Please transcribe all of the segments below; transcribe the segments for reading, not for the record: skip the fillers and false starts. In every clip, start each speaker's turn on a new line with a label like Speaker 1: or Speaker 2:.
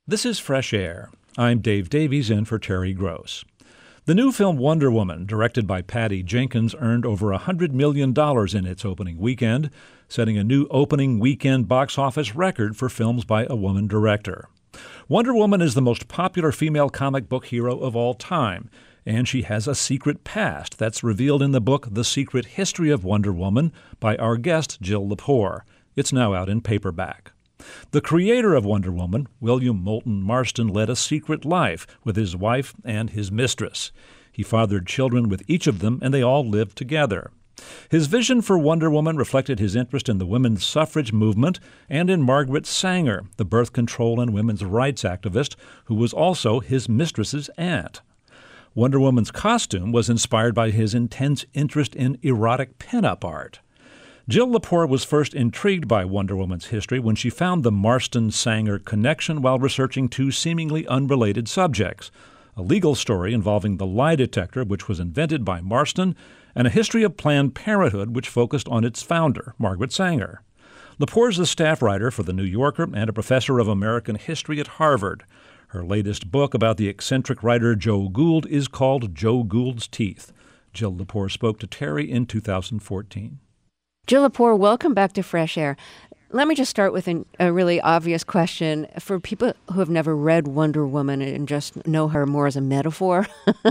Speaker 1: This is Fresh Air. I'm Dave Davies in for Terry Gross. The new film Wonder Woman, directed by Patty Jenkins, earned over $100 million in its opening weekend, setting a new opening weekend box office record for films by a woman director. Wonder Woman is the most popular female comic book hero of all time, and she has a secret past that's revealed in the book The Secret History of Wonder Woman by our guest Jill Lepore. It's now out in paperback. The creator of Wonder Woman, William Moulton Marston, led a secret life with his wife and his mistress. He fathered children with each of them, and they all lived together. His vision for Wonder Woman reflected his interest in the women's suffrage movement and in Margaret Sanger, the birth control and women's rights activist, who was also his mistress's aunt. Wonder Woman's costume was inspired by his intense interest in erotic pinup art. Jill Lepore was first intrigued by Wonder Woman's history when she found the Marston-Sanger connection while researching two seemingly unrelated subjects, a legal story involving the lie detector, which was invented by Marston, and a history of Planned Parenthood, which focused on its founder, Margaret Sanger. Lepore is a staff writer for The New Yorker and a professor of American history at Harvard. Her latest book about the eccentric writer Joe Gould is called Joe Gould's Teeth. Jill Lepore spoke to Terry in 2014.
Speaker 2: Jill Lepore, welcome back to Fresh Air. Let me just start with a really obvious question. For people who have never read Wonder Woman and just know her more as a metaphor,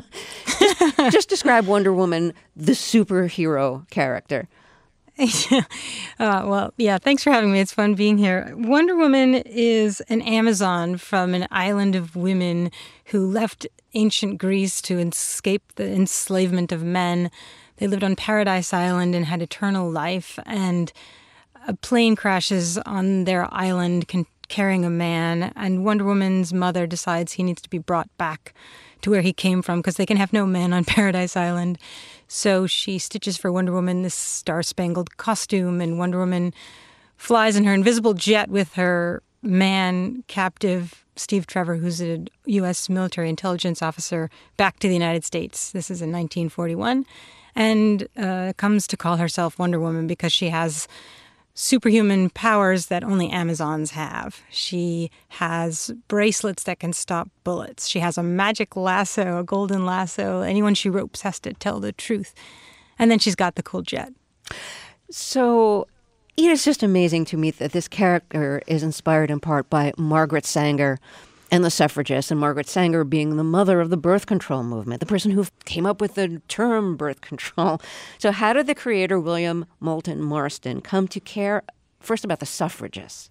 Speaker 2: just describe Wonder Woman, the superhero character.
Speaker 3: Thanks for having me. It's fun being here. Wonder Woman is an Amazon from an island of women who left ancient Greece to escape the enslavement of men. They lived on Paradise Island and had eternal life, and a plane crashes on their island carrying a man, and Wonder Woman's mother decides he needs to be brought back to where he came from because they can have no men on Paradise Island. So she stitches for Wonder Woman this star-spangled costume, and Wonder Woman flies in her invisible jet with her man captive, Steve Trevor, who's a U.S. military intelligence officer, back to the United States. This is in 1941. And comes to call herself Wonder Woman because she has superhuman powers that only Amazons have. She has bracelets that can stop bullets. She has a magic lasso, a golden lasso. Anyone she ropes has to tell the truth. And then she's got the cool jet.
Speaker 2: So it is just amazing to me that this character is inspired in part by Margaret Sanger and the suffragists, and Margaret Sanger being the mother of the birth control movement, the person who came up with the term birth control. So how did the creator, William Moulton Marston, come to care first about the suffragists?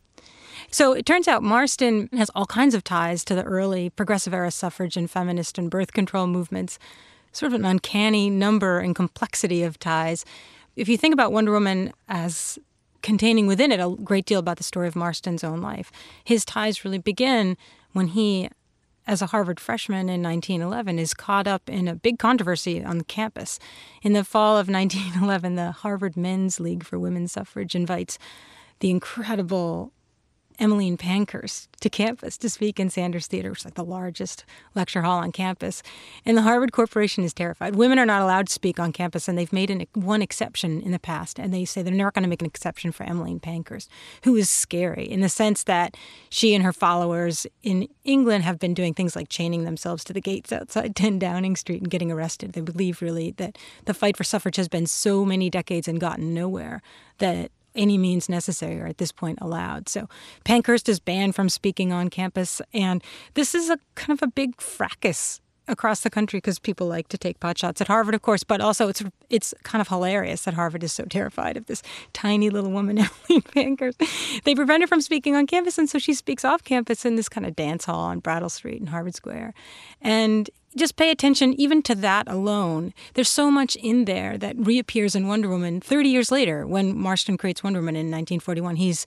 Speaker 3: So it turns out Marston has all kinds of ties to the early progressive era suffrage and feminist and birth control movements, sort of an uncanny number and complexity of ties. If you think about Wonder Woman as containing within it a great deal about the story of Marston's own life, his ties really begin when he, as a Harvard freshman in 1911, is caught up in a big controversy on the campus. In the fall of 1911, the Harvard Men's League for Women's Suffrage invites the incredible Emmeline Pankhurst to campus to speak in Sanders Theater, which is like the largest lecture hall on campus. And the Harvard Corporation is terrified. Women are not allowed to speak on campus, and they've made one exception in the past. And they say they're not going to make an exception for Emmeline Pankhurst, who is scary in the sense that she and her followers in England have been doing things like chaining themselves to the gates outside 10 Downing Street and getting arrested. They believe really that the fight for suffrage has been so many decades and gotten nowhere that any means necessary are at this point allowed. So Pankhurst is banned from speaking on campus, and this is a kind of a big fracas across the country because people like to take potshots at Harvard, of course, but also it's kind of hilarious that Harvard is so terrified of this tiny little woman, Emmeline Pankhurst. They prevent her from speaking on campus, and so she speaks off campus in this kind of dance hall on Brattle Street in Harvard Square. And just pay attention even to that alone. There's so much in there that reappears in Wonder Woman 30 years later when Marston creates Wonder Woman in 1941. He's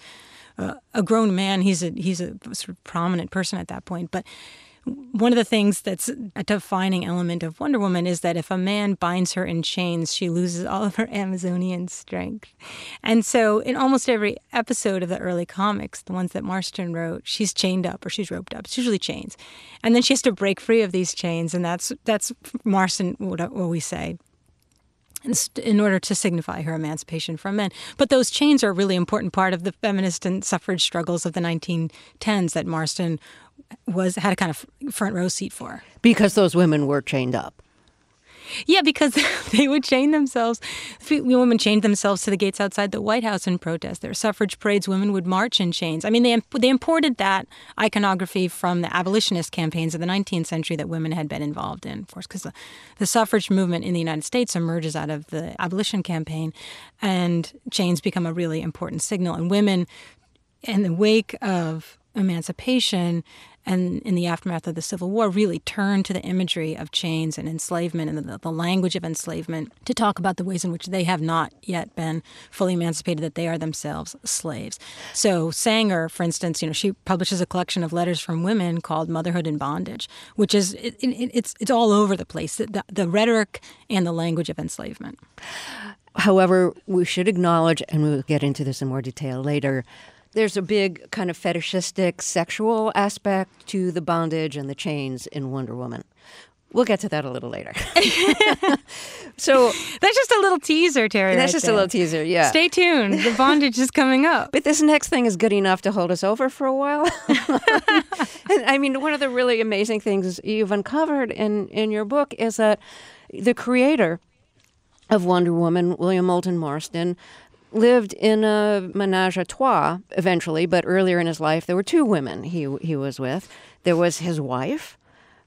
Speaker 3: a grown man. He's a sort of prominent person at that point. But one of the things that's a defining element of Wonder Woman is that if a man binds her in chains, she loses all of her Amazonian strength. And so in almost every episode of the early comics, the ones that Marston wrote, she's chained up or she's roped up. It's usually chains. And then she has to break free of these chains. And that's Marston, what we say, in order to signify her emancipation from men. But those chains are a really important part of the feminist and suffrage struggles of the 1910s that Marston had a kind of front row seat for.
Speaker 2: Because those women were chained up.
Speaker 3: Yeah, because they would chain themselves. Women chained themselves to the gates outside the White House in protest. There were suffrage parades. Women would march in chains. I mean, they imported that iconography from the abolitionist campaigns of the 19th century that women had been involved in, of course, because the suffrage movement in the United States emerges out of the abolition campaign, and chains become a really important signal. And women, in the wake of emancipation and in the aftermath of the Civil War, really turned to the imagery of chains and enslavement and the language of enslavement to talk about the ways in which they have not yet been fully emancipated, that they are themselves slaves. So Sanger, for instance, she publishes a collection of letters from women called Motherhood in Bondage, which is it's all over the place, the rhetoric and the language of enslavement.
Speaker 2: However, we should acknowledge, and we'll get into this in more detail later, there's a big kind of fetishistic sexual aspect to the bondage and the chains in Wonder Woman. We'll get to that a little later. So
Speaker 3: that's just a little teaser, Terry.
Speaker 2: That's just a little teaser, yeah.
Speaker 3: Stay tuned. The bondage is coming up.
Speaker 2: But this next thing is good enough to hold us over for a while. And I mean, one of the really amazing things you've uncovered in your book is that the creator of Wonder Woman, William Moulton Marston, lived in a menage a trois eventually, but earlier in his life there were two women he was with. There was his wife,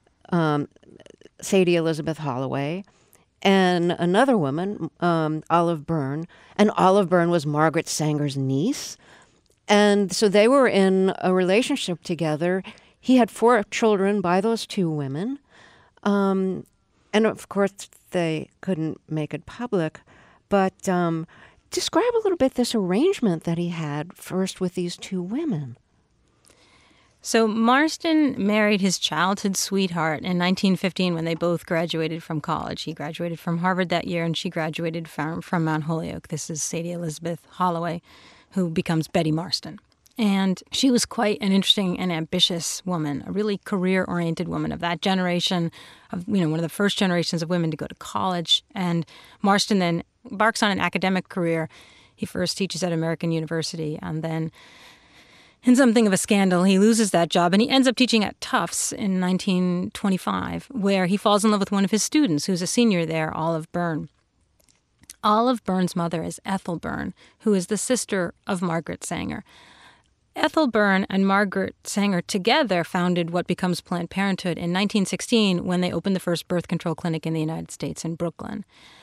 Speaker 2: Sadie Elizabeth Holloway, and another woman, Olive Byrne. And Olive Byrne was Margaret Sanger's niece. And so they were in a relationship together. He had 4 children by those two women. And of course, they couldn't make it public. But describe a little bit this arrangement that he had first with these two women.
Speaker 3: So Marston married his childhood sweetheart in 1915 when they both graduated from college. He graduated from Harvard that year, and she graduated from Mount Holyoke. This is Sadie Elizabeth Holloway, who becomes Betty Marston. And she was quite an interesting and ambitious woman, a really career-oriented woman of that generation, of one of the first generations of women to go to college. And Marston then embarks on an academic career. He first teaches at American University, and then in something of a scandal, he loses that job, and he ends up teaching at Tufts in 1925, where he falls in love with one of his students, who's a senior there, Olive Byrne. Olive Byrne's mother is Ethel Byrne, who is the sister of Margaret Sanger. Ethel Byrne and Margaret Sanger together founded what becomes Planned Parenthood in 1916 when they opened the first birth control clinic in the United States in Brooklyn.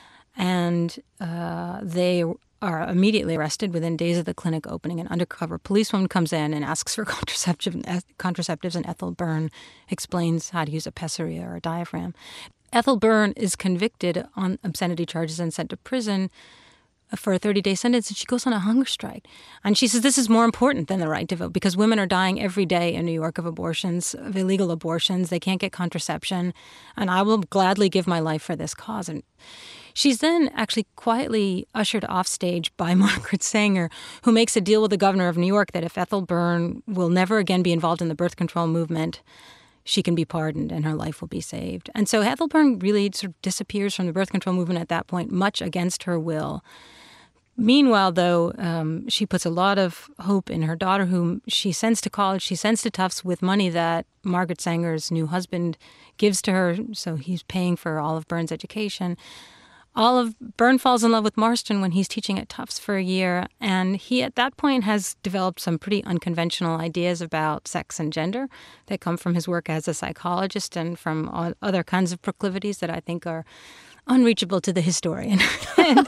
Speaker 3: And they are immediately arrested within days of the clinic opening. An undercover policewoman comes in and asks for contraceptives, and Ethel Byrne explains how to use a pessary or a diaphragm. Ethel Byrne is convicted on obscenity charges and sent to prison for a 30-day sentence, and she goes on a hunger strike. And she says this is more important than the right to vote because women are dying every day in New York of abortions, of illegal abortions. They can't get contraception, and I will gladly give my life for this cause. And she's then actually quietly ushered off stage by Margaret Sanger, who makes a deal with the governor of New York that if Ethel Byrne will never again be involved in the birth control movement, she can be pardoned and her life will be saved. And so Ethel Byrne really sort of disappears from the birth control movement at that point, much against her will. Meanwhile, though, she puts a lot of hope in her daughter, whom she sends to college. She sends to Tufts with money that Margaret Sanger's new husband gives to her, so he's paying for Olive Byrne's education. Olive Byrne falls in love with Marston when he's teaching at Tufts for a year, and he at that point has developed some pretty unconventional ideas about sex and gender that come from his work as a psychologist and from other kinds of proclivities that I think are unreachable to the historian. And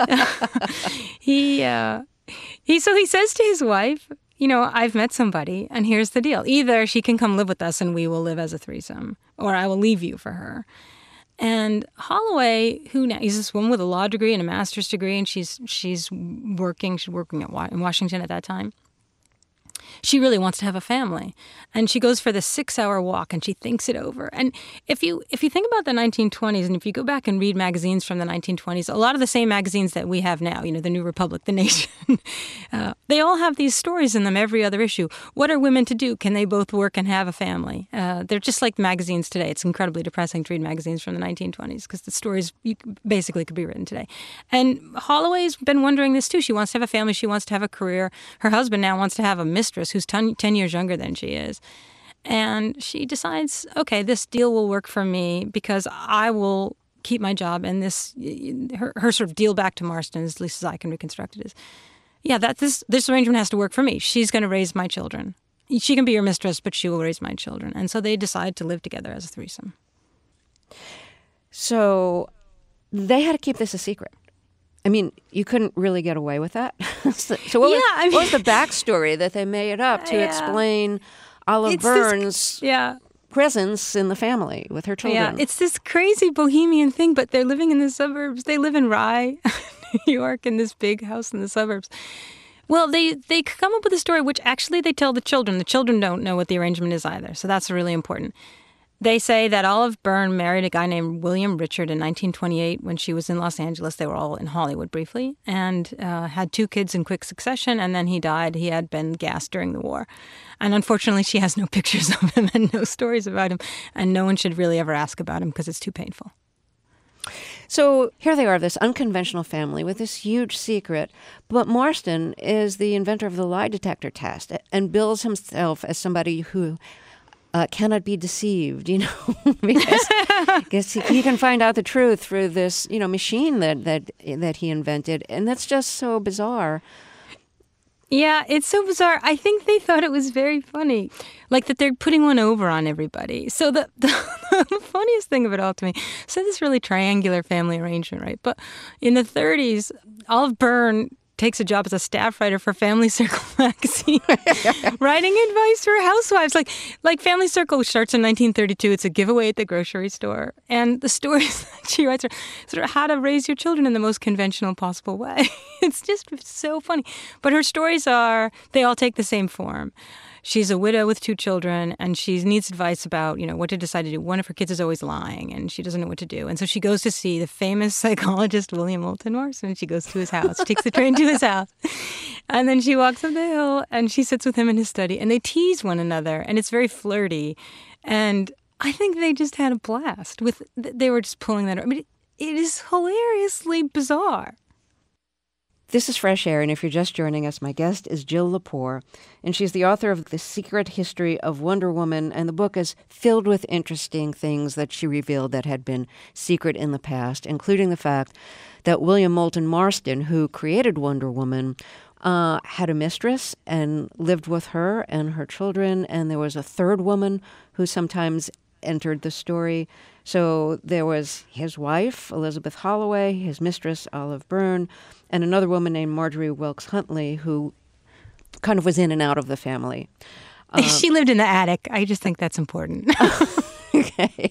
Speaker 3: he says to his wife, I've met somebody, and here's the deal. Either she can come live with us and we will live as a threesome, or I will leave you for her. And Holloway, who now is this woman with a law degree and a master's degree, and she's working in Washington at that time. She really wants to have a family, and she goes for the 6-hour walk, and she thinks it over. And if you think about the 1920s, and if you go back and read magazines from the 1920s, a lot of the same magazines that we have now, the New Republic, The Nation, they all have these stories in them every other issue. What are women to do? Can they both work and have a family? They're just like magazines today. It's incredibly depressing to read magazines from the 1920s because the stories basically could be written today. And Holloway's been wondering this too. She wants to have a family. She wants to have a career. Her husband now wants to have a mistress who's 10 years younger than she is. And she decides, okay, this deal will work for me because I will keep my job. And her sort of deal back to Marston, at least as I can reconstruct it, is, yeah, that this arrangement has to work for me. She's going to raise my children. She can be your mistress, but she will raise my children. And so they decide to live together as a threesome.
Speaker 2: So they had to keep this a secret. I mean, you couldn't really get away with that. So what was the backstory that they made up to explain Olive Byrne's presence in the family with her children?
Speaker 3: Yeah, it's this crazy bohemian thing, but they're living in the suburbs. They live in Rye, New York, in this big house in the suburbs. Well, they come up with a story which actually they tell the children. The children don't know what the arrangement is either, so that's really important. They say that Olive Byrne married a guy named William Richard in 1928 when she was in Los Angeles. They were all in Hollywood briefly, and had 2 kids in quick succession, and then he died. He had been gassed during the war. And unfortunately, she has no pictures of him and no stories about him, and no one should really ever ask about him because it's too painful.
Speaker 2: So here they are, this unconventional family with this huge secret, but Marston is the inventor of the lie detector test and bills himself as somebody who cannot be deceived, because he can find out the truth through this, machine that he invented, and that's just so bizarre.
Speaker 3: Yeah, it's so bizarre. I think they thought it was very funny, like that they're putting one over on everybody. So the funniest thing of it all to me, so this really triangular family arrangement, right? But in the 30s, Olive Byrne takes a job as a staff writer for Family Circle magazine, writing advice for housewives. Like Family Circle, which starts in 1932, it's a giveaway at the grocery store. And the stories that she writes are sort of how to raise your children in the most conventional possible way. It's just so funny. But her stories they all take the same form. She's a widow with 2 children, and she needs advice about, what to decide to do. One of her kids is always lying, and she doesn't know what to do. And so she goes to see the famous psychologist, William Moulton Marston, and she goes to his house. She takes the train to his house. And then she walks up the hill, and she sits with him in his study, and they tease one another, and it's very flirty. And I think they just had a blast. They were just pulling that. I mean, it is hilariously bizarre.
Speaker 2: This is Fresh Air, and if you're just joining us, my guest is Jill Lepore, and she's the author of The Secret History of Wonder Woman, and the book is filled with interesting things that she revealed that had been secret in the past, including the fact that William Moulton Marston, who created Wonder Woman, had a mistress and lived with her and her children, and there was a third woman who sometimes entered the story. So there was his wife, Elizabeth Holloway, his mistress, Olive Byrne, and another woman named Marjorie Wilkes Huntley, who kind of was in and out of the family.
Speaker 3: She lived in the attic. I just think that's important.
Speaker 2: Okay.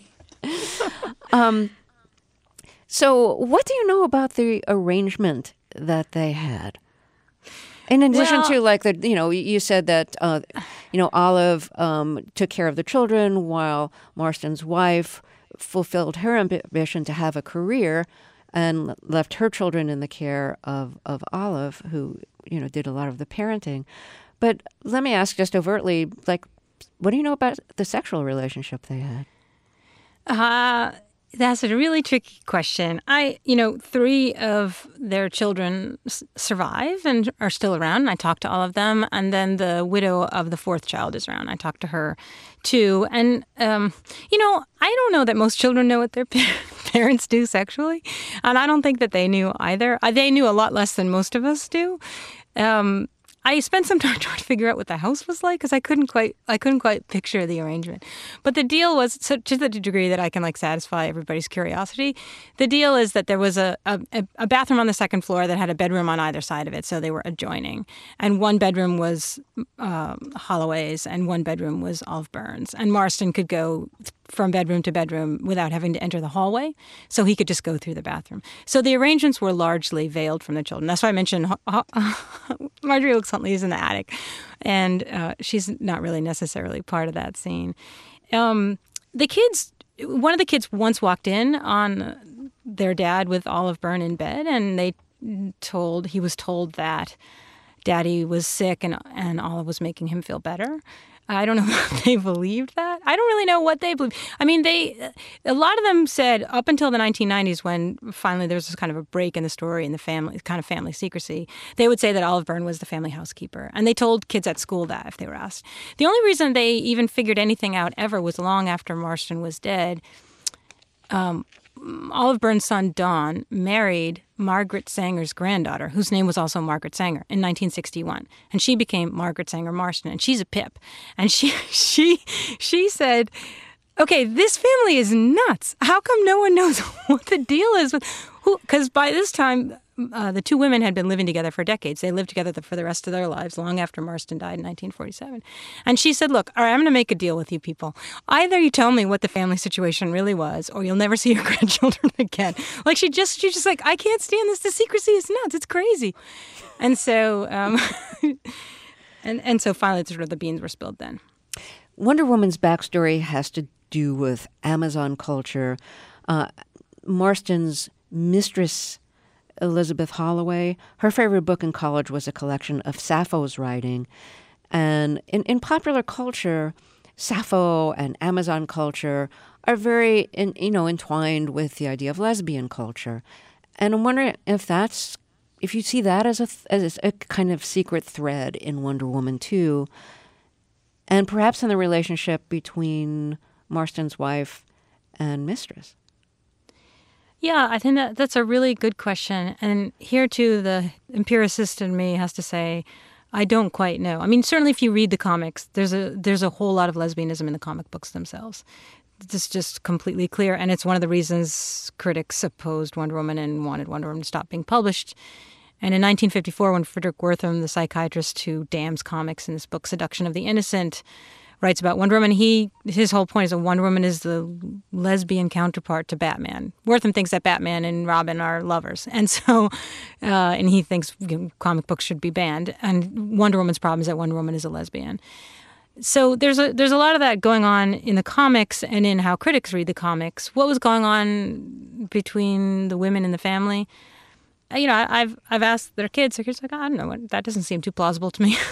Speaker 2: So what do you know about the arrangement that they had? In addition to, you said that, Olive took care of the children while Marston's wife fulfilled her ambition to have a career and left her children in the care of Olive, who, did a lot of the parenting. But let me ask just overtly, what do you know about the sexual relationship they had?
Speaker 3: That's a really tricky question. 3 of their children survive and are still around, and I talked to all of them. And then the widow of the 4th child is around. I talked to her, too. And, I don't know that most children know what their parents do sexually. And I don't think that they knew either. They knew a lot less than most of us do. I spent some time trying to figure out what the house was like because I couldn't quite picture the arrangement. But the deal was, so to the degree that I can satisfy everybody's curiosity, the deal is that there was a bathroom on the 2nd floor that had a bedroom on either side of it, so they were adjoining. And one bedroom was Holloway's, and one bedroom was Olive Byrne's. And Marston could go from bedroom to bedroom without having to enter the hallway, so he could just go through the bathroom. So the arrangements were largely veiled from the children. That's why I mentioned Marjorie Wilkes Huntley is in the attic, and she's not really necessarily part of that scene. One of the kids once walked in on their dad with Olive Byrne in bed, and he was told that Daddy was sick and Olive was making him feel better. I don't know if they believed that. I don't really know what they believed. I mean, a lot of them said up until the 1990s, when finally there was this kind of a break in the story and the family, kind of family secrecy, they would say that Olive Byrne was the family housekeeper. And they told kids at school that if they were asked. The only reason they even figured anything out ever was long after Marston was dead. Olive Byrne's son, Don, married Margaret Sanger's granddaughter, whose name was also Margaret Sanger, in 1961. And she became Margaret Sanger Marston, and she's a pip. And she said, okay, this family is nuts. How come no one knows what the deal is with who? Because by this time, the two women had been living together for decades. They lived together for the rest of their lives, long after Marston died in 1947. And she said, look, all right, I'm going to make a deal with you people. Either you tell me what the family situation really was, or you'll never see your grandchildren again. Like, she's just like, I can't stand this. The secrecy is nuts. It's crazy. And so, and so finally, sort of the beans were spilled then.
Speaker 2: Wonder Woman's backstory has to do with Amazon culture. Marston's mistress, Elizabeth Holloway, her favorite book in college was a collection of Sappho's writing. And in popular culture, Sappho and Amazon culture are very entwined with the idea of lesbian culture. And I'm wondering if you see that as a kind of secret thread in Wonder Woman 2, and perhaps in the relationship between Marston's wife and mistress.
Speaker 3: Yeah, I think that's a really good question. And here, too, the empiricist in me has to say, I don't quite know. I mean, certainly if you read the comics, there's a whole lot of lesbianism in the comic books themselves. It's just completely clear. And it's one of the reasons critics opposed Wonder Woman and wanted Wonder Woman to stop being published. And in 1954, when Frederick Wertham, the psychiatrist who damns comics in his book Seduction of the Innocent, writes about Wonder Woman, his whole point is that Wonder Woman is the lesbian counterpart to Batman. Wertham thinks that Batman and Robin are lovers. And so, and he thinks comic books should be banned. And Wonder Woman's problem is that Wonder Woman is a lesbian. So there's a lot of that going on in the comics and in how critics read the comics. What was going on between the women in the family? I've asked their kids like, I don't know, that doesn't seem too plausible to me.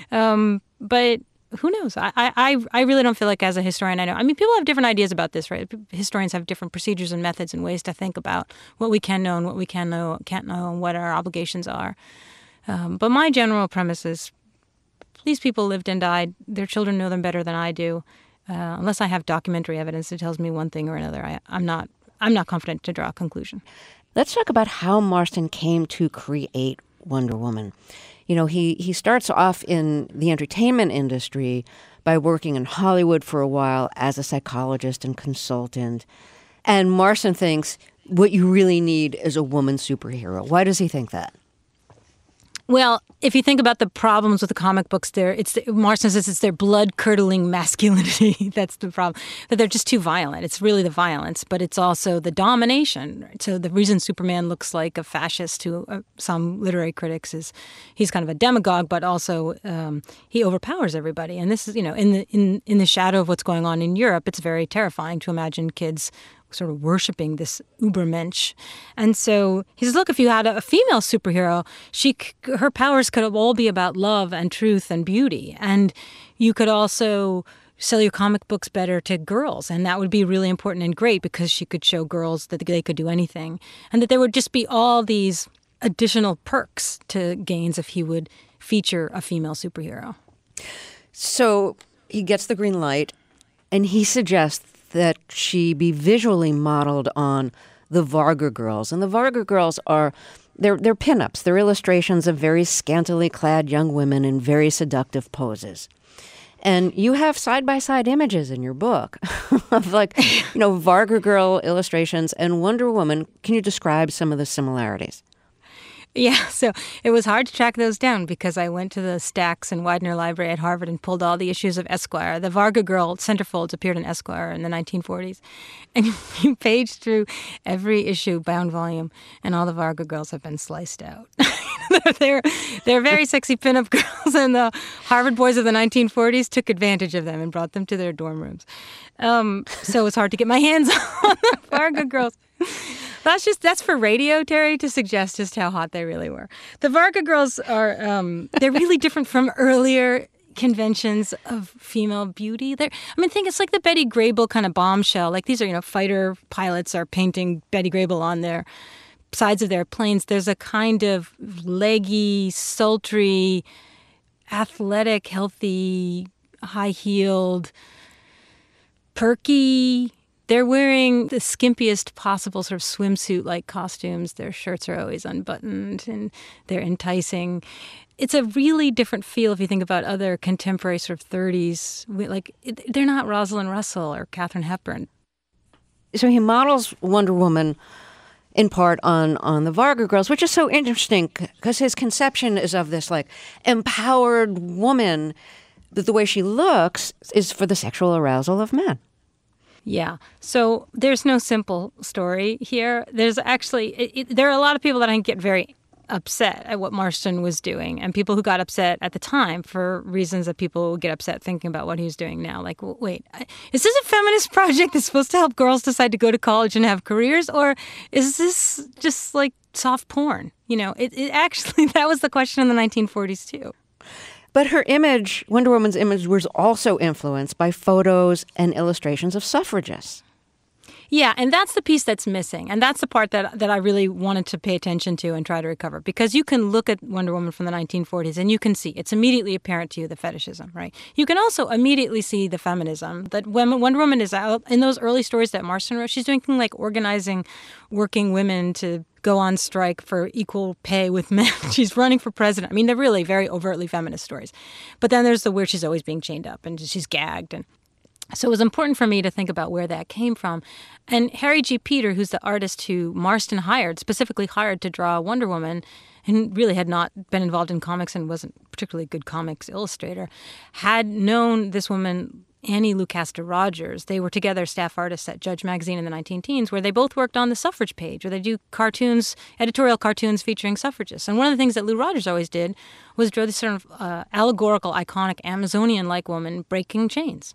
Speaker 3: But who knows? I really don't feel like as a historian I know. I mean, people have different ideas about this, right? Historians have different procedures and methods and ways to think about what we can know and what we can't know, and what our obligations are. But my general premise is these people lived and died. Their children know them better than I do. Unless I have documentary evidence that tells me one thing or another, I'm not confident to draw a conclusion.
Speaker 2: Let's talk about how Marston came to create Wonder Woman. He starts off in the entertainment industry by working in Hollywood for a while as a psychologist and consultant. And Marston thinks what you really need is a woman superhero. Why does he think that?
Speaker 3: Well, if you think about the problems with the comic books, Marston says it's their blood-curdling masculinity. That's the problem, that they're just too violent. It's really the violence, but it's also the domination. So the reason Superman looks like a fascist to some literary critics is he's kind of a demagogue, but also he overpowers everybody. And this is, in the shadow of what's going on in Europe, it's very terrifying to imagine kids sort of worshiping this Ubermensch. And so he says, look, if you had a female superhero, her powers could all be about love and truth and beauty. And you could also sell your comic books better to girls. And that would be really important and great because she could show girls that they could do anything. And that there would just be all these additional perks to Gaines if he would feature a female superhero.
Speaker 2: So he gets the green light and he suggests that she be visually modeled on the Varga Girls. And the Varga Girls they're pinups. They're illustrations of very scantily clad young women in very seductive poses. And you have side-by-side images in your book of Varga Girl illustrations and Wonder Woman. Can you describe some of the similarities?
Speaker 3: Yeah, so it was hard to track those down because I went to the Stax and Widener Library at Harvard and pulled all the issues of Esquire. The Varga Girl centerfolds appeared in Esquire in the 1940s. And you page through every issue, bound volume, and all the Varga Girls have been sliced out. They're very sexy pinup girls, and the Harvard boys of the 1940s took advantage of them and brought them to their dorm rooms. So it was hard to get my hands on the Varga Girls. That's for radio, Terry, to suggest just how hot they really were. The Varga Girls are, they're really different from earlier conventions of female beauty. Think it's like the Betty Grable kind of bombshell. Like these are, fighter pilots are painting Betty Grable on their sides of their planes. There's a kind of leggy, sultry, athletic, healthy, high-heeled, perky. They're wearing the skimpiest possible sort of swimsuit-like costumes. Their shirts are always unbuttoned, and they're enticing. It's a really different feel if you think about other contemporary sort of 30s. They're not Rosalind Russell or Katharine Hepburn.
Speaker 2: So he models Wonder Woman in part on the Varga Girls, which is so interesting because his conception is of this like empowered woman, that the way she looks is for the sexual arousal of men.
Speaker 3: Yeah. So there's no simple story here. There's actually, there are a lot of people that I think get very upset at what Marston was doing, and people who got upset at the time for reasons that people will get upset thinking about what he's doing now. Like, wait, is this a feminist project that's supposed to help girls decide to go to college and have careers? Or is this just like soft porn? It actually, that was the question in the 1940s too.
Speaker 2: But her image, Wonder Woman's image, was also influenced by photos and illustrations of suffragists.
Speaker 3: Yeah, and that's the piece that's missing. And that's the part that I really wanted to pay attention to and try to recover. Because you can look at Wonder Woman from the 1940s and you can see, it's immediately apparent to you, the fetishism, right? You can also immediately see the feminism. That when Wonder Woman is out, in those early stories that Marston wrote, she's doing things like organizing working women to go on strike for equal pay with men. She's running for president. They're really very overtly feminist stories. But then there's the where she's always being chained up and she's gagged. And so it was important for me to think about where that came from. And Harry G. Peter, who's the artist who Marston specifically hired to draw Wonder Woman, and really had not been involved in comics and wasn't particularly a good comics illustrator, had known this woman, Annie Lucasta Rogers. They were together staff artists at Judge Magazine in the 19-teens, where they both worked on the suffrage page, where they do editorial cartoons featuring suffragists. And one of the things that Lou Rogers always did was draw this sort of allegorical, iconic Amazonian-like woman breaking chains.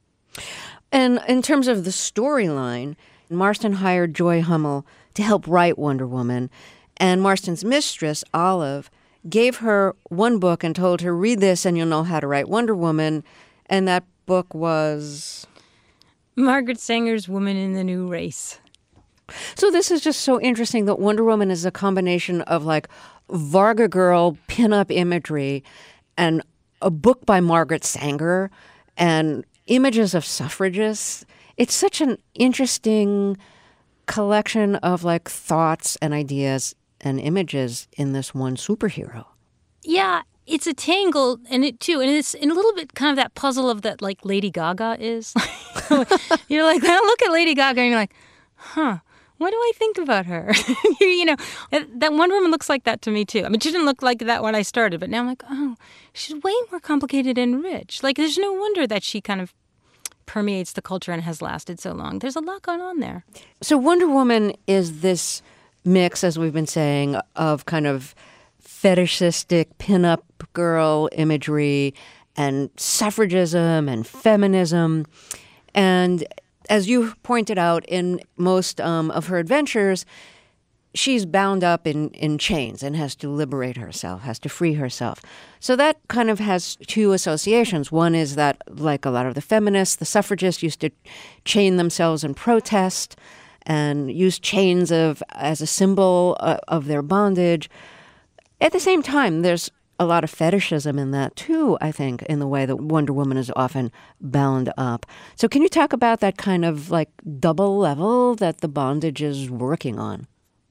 Speaker 2: And in terms of the storyline, Marston hired Joy Hummel to help write Wonder Woman, and Marston's mistress, Olive, gave her one book and told her, read this and you'll know how to write Wonder Woman. And that book was
Speaker 3: Margaret Sanger's Woman in the New Race.
Speaker 2: So this is just so interesting that Wonder Woman is a combination of like Varga Girl pinup imagery and a book by Margaret Sanger and images of suffragists. It's such an interesting collection of like thoughts and ideas and images in this one superhero.
Speaker 3: Yeah, it's a tangle in it too, and it's in a little bit kind of that puzzle of that like Lady Gaga is. You're like, I look at Lady Gaga and you're like, what do I think about her? That Wonder Woman looks like that to me too. She didn't look like that when I started, but now I'm like, oh, she's way more complicated and rich. Like, there's no wonder that she kind of permeates the culture and has lasted so long. There's a lot going on there.
Speaker 2: So Wonder Woman is this mix, as we've been saying, of kind of fetishistic pinup girl imagery and suffragism and feminism. And as you pointed out, in most of her adventures, she's bound up in chains and has to liberate herself, has to free herself. So that kind of has two associations. One is that, like a lot of the feminists, the suffragists used to chain themselves in protest and use chains as a symbol of their bondage. At the same time, there's a lot of fetishism in that too, I think, in the way that Wonder Woman is often bound up. So can you talk about that kind of like double level that the bondage is working on?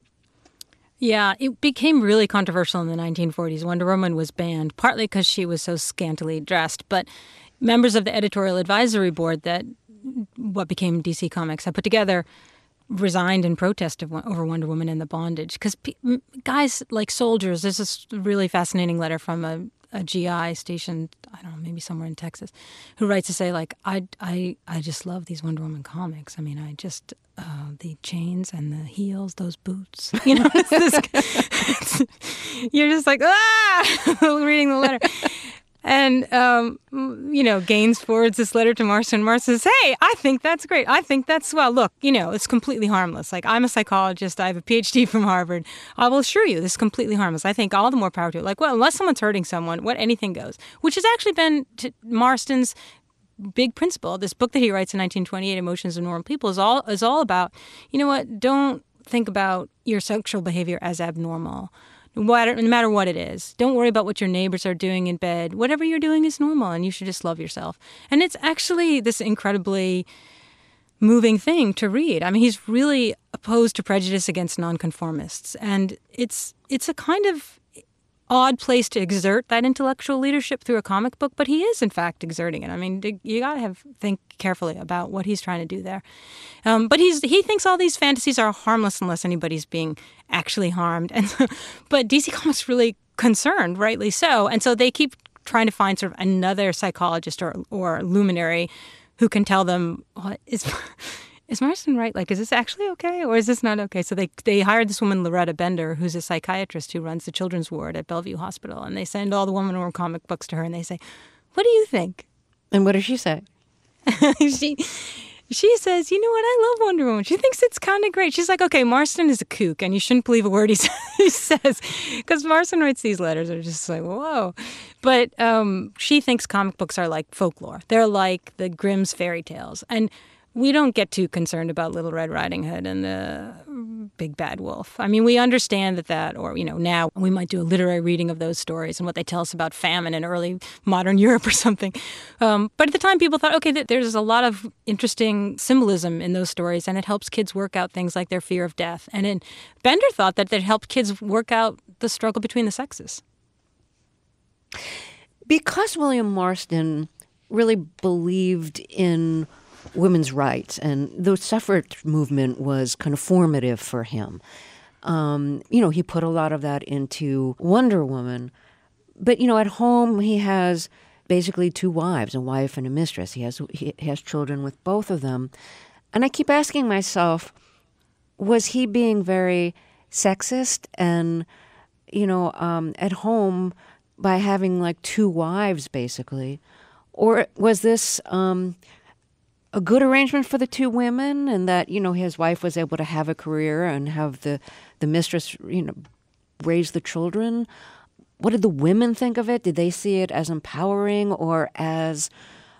Speaker 3: Yeah, it became really controversial in the 1940s. Wonder Woman was banned, partly because she was so scantily dressed. But members of the editorial advisory board that what became DC Comics had put together resigned in protest over Wonder Woman and the bondage. Because guys like soldiers, there's this really fascinating letter from a GI stationed, I don't know, maybe somewhere in Texas, who writes to say, like, I just love these Wonder Woman comics. I just, the chains and the heels, those boots. You're just like, reading the letter. And, Gaines forwards this letter to Marston. Marston says, hey, I think that's great. I think that's swell. Look, it's completely harmless. Like, I'm a psychologist. I have a PhD from Harvard. I will assure you this is completely harmless. I think all the more power to it. Like, well, unless someone's hurting someone, anything goes. Which has actually been Marston's big principle. This book that he writes in 1928, Emotions of Normal People, is all about, don't think about your sexual behavior as abnormal. No matter what it is. Don't worry about what your neighbors are doing in bed. Whatever you're doing is normal, and you should just love yourself. And it's actually this incredibly moving thing to read. I mean, he's really opposed to prejudice against nonconformists. And it's a kind of odd place to exert that intellectual leadership through a comic book, but he is, in fact, exerting it. I mean, you got to think carefully about what he's trying to do there. But he thinks all these fantasies are harmless unless anybody's being actually harmed. But DC Comics really concerned, rightly so. And so they keep trying to find sort of another psychologist or luminary who can tell them, is Marston right? Like, is this actually okay or is this not okay? So they hired this woman, Loretta Bender, who's a psychiatrist who runs the children's ward at Bellevue Hospital. And they send all the Woman Who Wrote comic books to her and they say, what do you think?
Speaker 2: And what does she say?
Speaker 3: She says, you know what? I love Wonder Woman. She thinks it's kind of great. She's like, okay, Marston is a kook and you shouldn't believe a word he says. Because Marston writes these letters that are just like, whoa. But she thinks comic books are like folklore. They're like the Grimm's fairy tales. And we don't get too concerned about Little Red Riding Hood and the Big Bad Wolf. I mean, we understand that, or, now we might do a literary reading of those stories and what they tell us about famine in early modern Europe or something. But at the time, people thought, okay, there's a lot of interesting symbolism in those stories, and it helps kids work out things like their fear of death. And Bender thought that it helped kids work out the struggle between the sexes.
Speaker 2: Because William Marston really believed in women's rights, and the suffrage movement was kind of formative for him. He put a lot of that into Wonder Woman. But, at home he has basically two wives, a wife and a mistress. He has children with both of them. And I keep asking myself, was he being very sexist and, at home by having like two wives, basically? Or was this a good arrangement for the two women, and that, his wife was able to have a career and have the mistress, raise the children? What did the women think of it? Did they see it as empowering or as,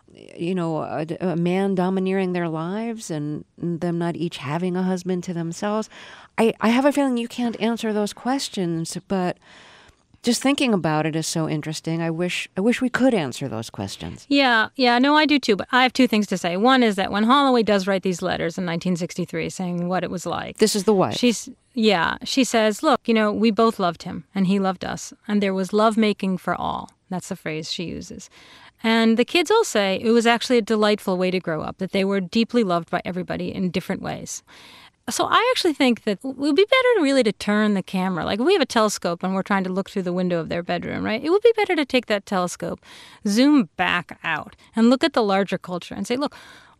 Speaker 2: a man domineering their lives and them not each having a husband to themselves? I have a feeling you can't answer those questions, but just thinking about it is so interesting. I wish we could answer those questions.
Speaker 3: Yeah, no, I do too. But I have two things to say. One is that when Holloway does write these letters in 1963 saying what it was like.
Speaker 2: This is the wife.
Speaker 3: She says, look, we both loved him and he loved us. And there was lovemaking for all. That's the phrase she uses. And the kids all say it was actually a delightful way to grow up, that they were deeply loved by everybody in different ways. So I actually think that it would be better really to turn the camera. Like if we have a telescope and we're trying to look through the window of their bedroom, right? It would be better to take that telescope, zoom back out, and look at the larger culture and say, look,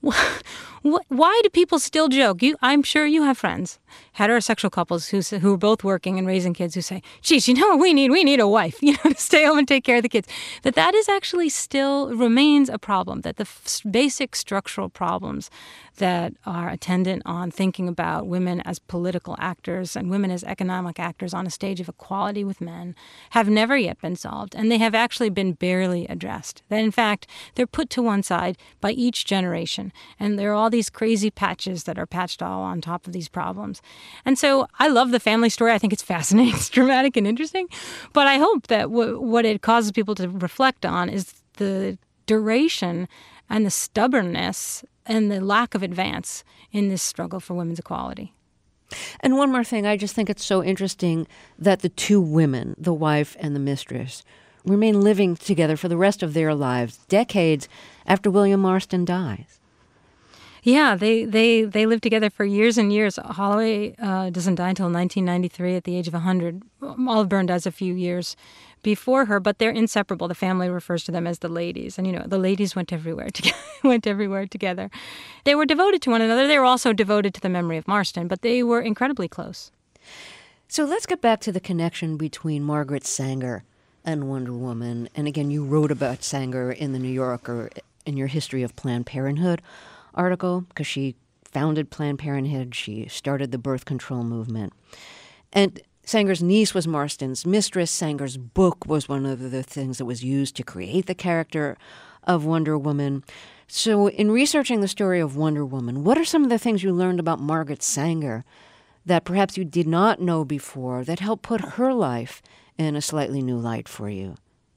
Speaker 3: why do people still joke? I'm sure you have friends, heterosexual couples who are both working and raising kids who say, geez, we need a wife, to stay home and take care of the kids. That is actually still remains a problem, that the basic structural problems that are attendant on thinking about women as political actors and women as economic actors on a stage of equality with men have never yet been solved, and they have actually been barely addressed. That, in fact, they're put to one side by each generation, and there are all these crazy patches that are patched all on top of these problems. And so I love the family story. I think it's fascinating, it's dramatic and interesting, but I hope that what it causes people to reflect on is the duration and the stubbornness and the lack of advance in this struggle for women's equality.
Speaker 2: And one more thing, I just think it's so interesting that the two women, the wife and the mistress, remain living together for the rest of their lives, decades after William Marston dies.
Speaker 3: Yeah, they live together for years and years. Holloway doesn't die until 1993 at the age of 100. Olive Byrne dies a few years before her, but they're inseparable. The family refers to them as the ladies. And, the ladies went everywhere together. They were devoted to one another. They were also devoted to the memory of Marston, but they were incredibly close.
Speaker 2: So let's get back to the connection between Margaret Sanger and Wonder Woman. And again, you wrote about Sanger in the New Yorker in your History of Planned Parenthood article, because she founded Planned Parenthood. She started the birth control movement. And Sanger's niece was Marston's mistress. Sanger's book was one of the things that was used to create the character of Wonder Woman. So in researching the story of Wonder Woman, what are some of the things you learned about Margaret Sanger that perhaps you did not know before that helped put her life in a slightly new light for you?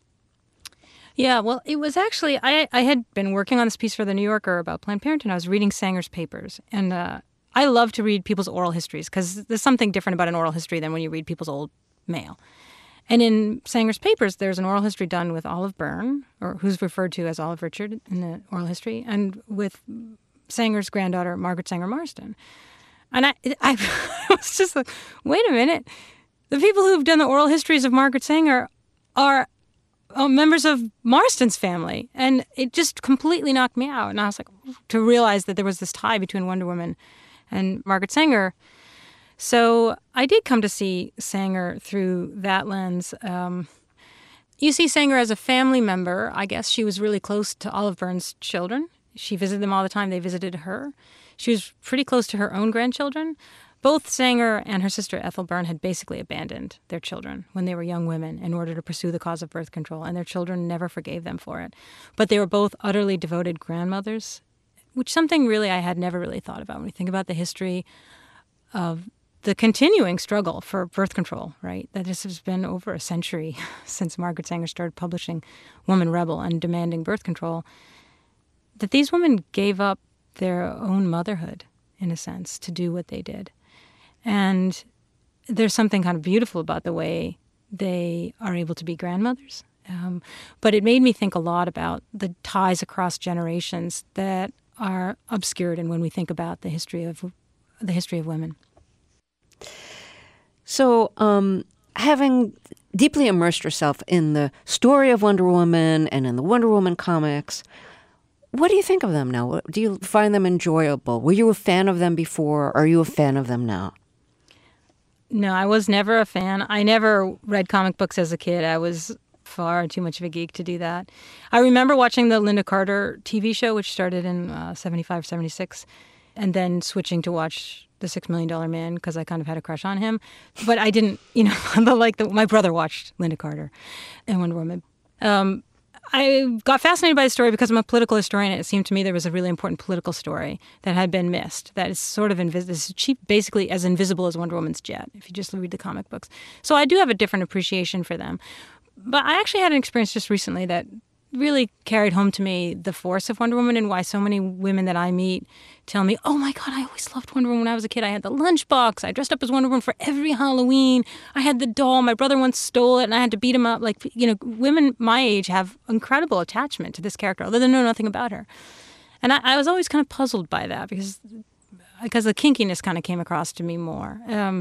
Speaker 3: Yeah, well, it was actually, I had been working on this piece for The New Yorker about Planned Parenthood. I was reading Sanger's papers. And I love to read people's oral histories because there's something different about an oral history than when you read people's old mail. And in Sanger's papers, there's an oral history done with Olive Byrne, or who's referred to as Olive Richard in the oral history, and with Sanger's granddaughter, Margaret Sanger Marston. And I was just like, wait a minute. The people who've done the oral histories of Margaret Sanger are members of Marston's family. And it just completely knocked me out. And I was like, to realize that there was this tie between Wonder Woman and Margaret Sanger. So I did come to see Sanger through that lens. You see Sanger as a family member. I guess she was really close to Olive Byrne's children. She visited them all the time. They visited her. She was pretty close to her own grandchildren. Both Sanger and her sister Ethel Byrne had basically abandoned their children when they were young women in order to pursue the cause of birth control, and their children never forgave them for it. But they were both utterly devoted grandmothers, which something really I had never really thought about when we think about the history of the continuing struggle for birth control, right? That this has been over a century since Margaret Sanger started publishing Woman Rebel and demanding birth control, that these women gave up their own motherhood, in a sense, to do what they did. And there's something kind of beautiful about the way they are able to be grandmothers. But it made me think a lot about the ties across generations that are obscured and when we think about the history of women.
Speaker 2: So, having deeply immersed yourself in the story of Wonder Woman and in the Wonder Woman comics, what do you think of them now? Do you find them enjoyable? Were you a fan of them before? Or are you a fan of them now?
Speaker 3: No, I was never a fan. I never read comic books as a kid. I was far too much of a geek to do that. I remember watching the Linda Carter TV show, which started in 75, 76, and then switching to watch The $6 Million Man because I kind of had a crush on him. But I didn't, my brother watched Linda Carter and Wonder Woman. I got fascinated by the story because I'm a political historian, and it seemed to me there was a really important political story that had been missed, that is sort of basically as invisible as Wonder Woman's jet, if you just read the comic books. So I do have a different appreciation for them. But I actually had an experience just recently that really carried home to me the force of Wonder Woman and why so many women that I meet tell me, oh my God, I always loved Wonder Woman when I was a kid. I had the lunchbox. I dressed up as Wonder Woman for every Halloween. I had the doll. My brother once stole it and I had to beat him up. Women my age have incredible attachment to this character, although they know nothing about her. And I was always kind of puzzled by that because the kinkiness kind of came across to me more.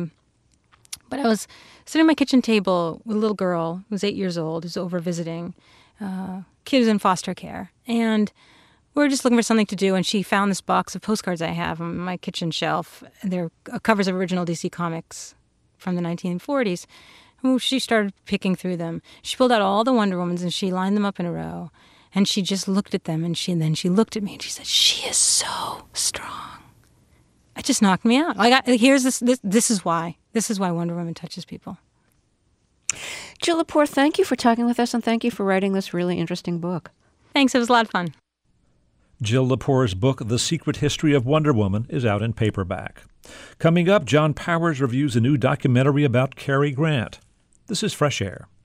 Speaker 3: But I was sitting at my kitchen table with a little girl who was 8 years old, who's over visiting. Kid was in foster care. And we were just looking for something to do, and she found this box of postcards I have on my kitchen shelf. They're covers of original DC Comics from the 1940s. And she started picking through them. She pulled out all the Wonder Womans, and she lined them up in a row. And she just looked at them, and then she looked at me, and she said, "She is so strong." It just knocked me out. This is why Wonder Woman touches people.
Speaker 2: Jill Lepore, thank you for talking with us, and thank you for writing this really interesting book.
Speaker 3: Thanks. It was a lot of fun.
Speaker 1: Jill Lepore's book, The Secret History of Wonder Woman, is out in paperback. Coming up, John Powers reviews a new documentary about Cary Grant. This is Fresh Air.